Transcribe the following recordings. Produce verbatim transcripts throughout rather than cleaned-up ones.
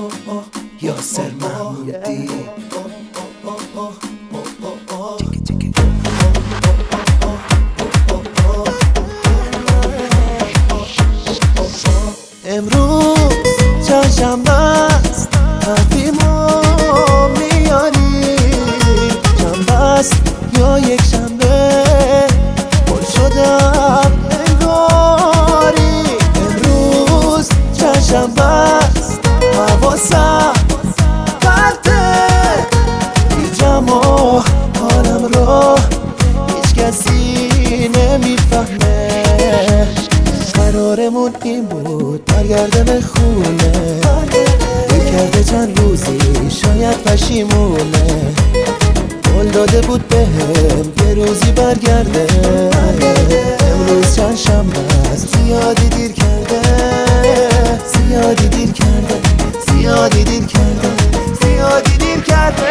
یاسر محمودی. امروز چهارشنبه است، حرفیمو میاری. شنبه است یا یک شنبه، پر شدم انگاری. امروز چهارشنبه است، حواسم پرته. هیچم و حالم رو هیچ کسی نمیفهمه. قرارمون این بود برگردم خونه، دل کرده چند روزی شاید پشیمونه. قول داده بود بهم یه روزی برگرده. امروز چند شنبه است، زیادی دیر کرده، زیادی دیر کرده، زیادی دیر کرده، زیادی دیر کرده.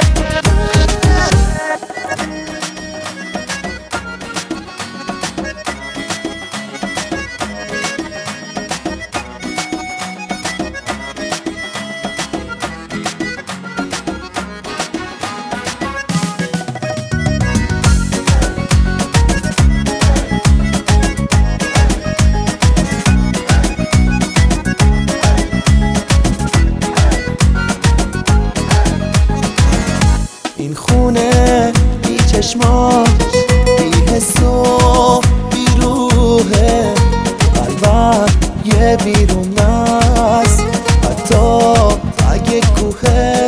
این خونه بی چشماش، بی حس و بی روحه. قلبم یه بیرون است، حتی اگه کوهه.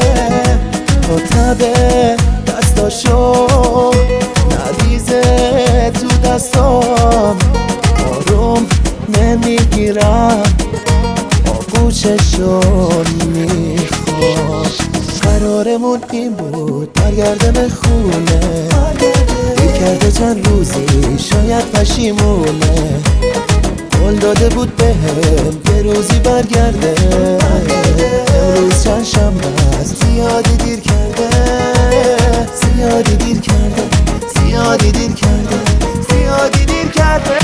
رتبه دستاشو نریزه تو دستام، آروم نمیگیرم، آغوششو میخوام. قرارمون این بود برگردم خونه، دل کرده چند روزی شاید پشیمونه. قول داده بود بهم یه روزی برگرده. امروز چند شنبه است، زیادی دیر کرده، زیادی دیر کرده، زیادی دیر کرده، زیادی دیر کرده.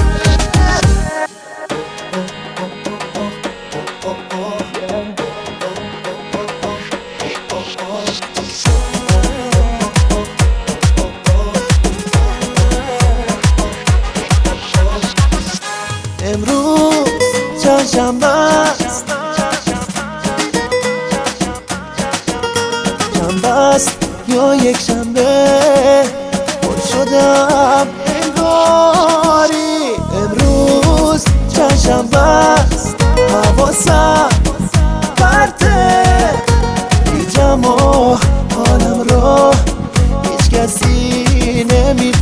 امروز چهارشنبه است، شنبه است یا یک شنبه، پر شدم انگاری. امروز چهارشنبه است، حواسم پرته. هیچم و حالم رو هیچ کسی نمی